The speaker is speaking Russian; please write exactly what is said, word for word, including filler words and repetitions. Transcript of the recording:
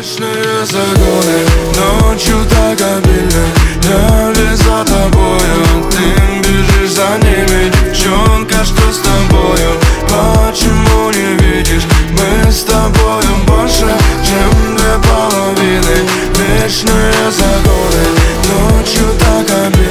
Вечные загоны, ночью так обильно. Я весь за тобою, ты бежишь за ними. Девчонка, что с тобою? Почему не видишь? Мы с тобою больше, чем две половины. Вечные загоны, ночью так обильно.